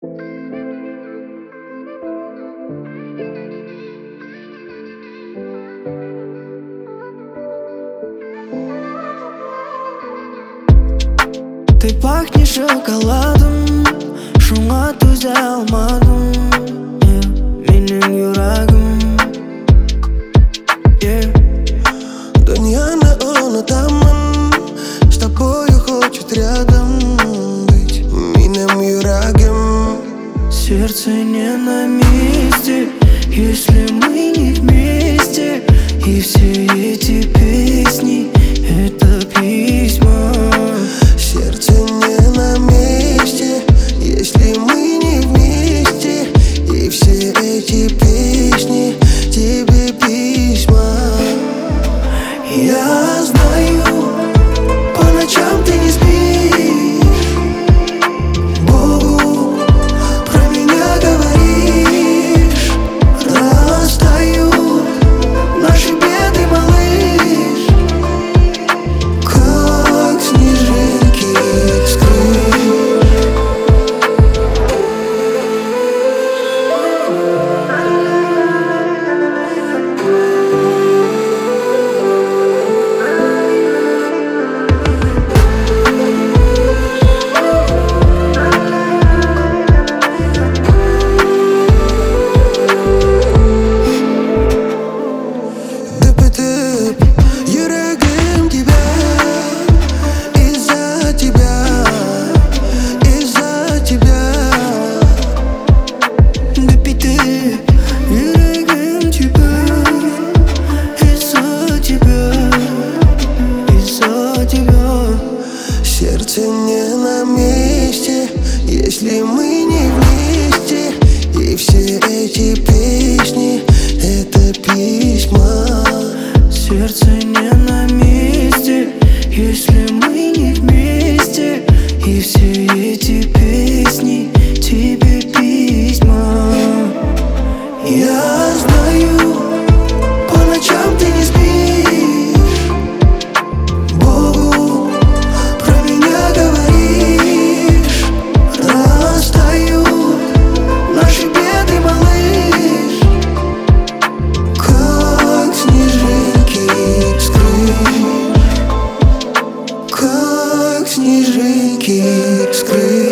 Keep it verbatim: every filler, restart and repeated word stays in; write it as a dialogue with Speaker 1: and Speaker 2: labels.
Speaker 1: Ты пахнешь шоколадом, шуңа түзә алмадым, yeah. Менің йөрәгем, yeah.
Speaker 2: Дөньяны онытамын, с тобою хочет рядом быть. Минем йөрәгем.
Speaker 1: Сердце не на месте, если мы не вместе. И все эти песни — это письма.
Speaker 2: Сердце не на месте, если мы не вместе. И все эти песни тебе письма.
Speaker 1: Я знаю, по ночам ты не спишь, Богу про меня говоришь. Растают наши беды, малыш,
Speaker 2: как снежинки скрыть. Йөрәгем тебя из-за тебя, из-за тебя.
Speaker 1: Дөп-дөп, йөрәгем тебя, из-за тебя, из-за тебя.
Speaker 2: Сердце не на месте, если мы не вместе. И все эти песни — это письма.
Speaker 1: Сердце не на месте, если мы не вместе. И все эти песни тебе письма. Я знаю, по ночам ты не спишь, Богу про меня говоришь. Растают наши беды, малыш,
Speaker 2: Как снежинки скрыть, как снежинки скрыть.